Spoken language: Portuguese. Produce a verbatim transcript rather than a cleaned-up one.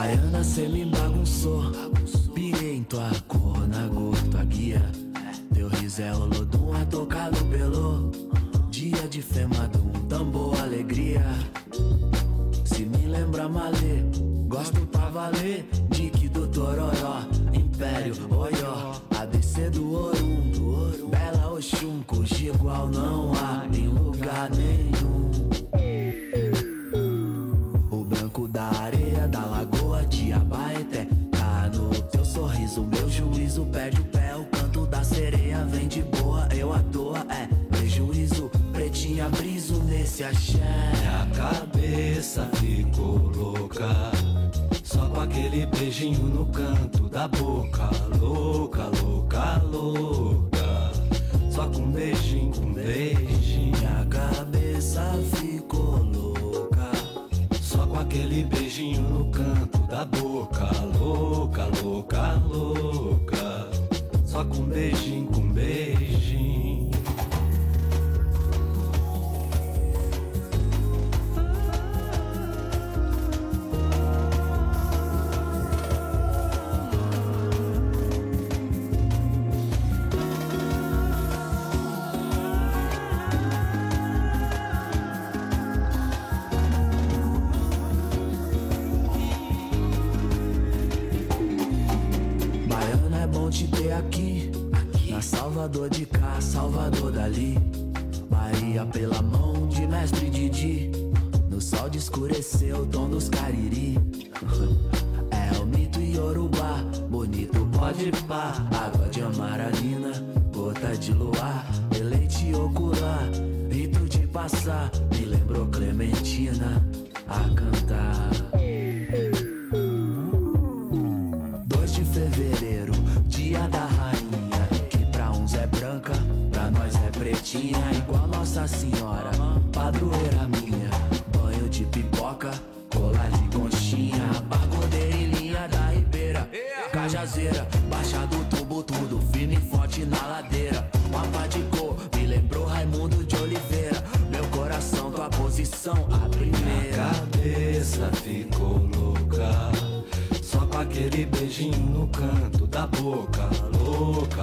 Baiana, cê me bagunçou, pirei em tua cor, na cor, tua guia. Teu riso é olodum, a tocado pelo dia de femadum, tambor, alegria. Se me lembra malê, gosto pra valer. Dique do Tororó, Império, Oió, A B C do Orum, Bela Oxum, cujo igual não há em lugar nenhum. O branco da areia, da lagoa de Abaeté, tá no teu sorriso, meu juízo perde o pé. O canto da sereia vem de boa, eu à toa, é prejuízo. Pretinha briso nesse axé. Minha cabeça ficou louca, só com aquele beijinho no canto da boca. Louca, louca, louca, só com beijinho, com beijinho. Minha cabeça ficou louca, só com aquele beijinho no canto da boca. Louca, louca, louca, só com beijinho, com beijinho. te ter aqui, aqui, na Salvador de cá, Salvador dali. Bahia pela mão de mestre Didi, no sol de escurecer o tom dos cariri. É o mito Yorubá, bonito pode pá. Água de amaralina, gota de luar, deleite ocular, rito de passar. Me lembrou Clementina a cantar. dois de fevereiro, dia da rainha, que pra uns é branca, pra nós é pretinha. Igual Nossa Senhora, padroeira minha. Banho de pipoca, colar de conchinha, pagodeira em linha da ribeira, Cajazeira, Baixa do Tubo, tudo firme e forte na ladeira. Mapa de cor, me lembrou Raimundo de Oliveira. Meu coração, tua posição, a primeira. Minha cabeça ficou louca, só com aquele beijinho no canto da boca. Louca,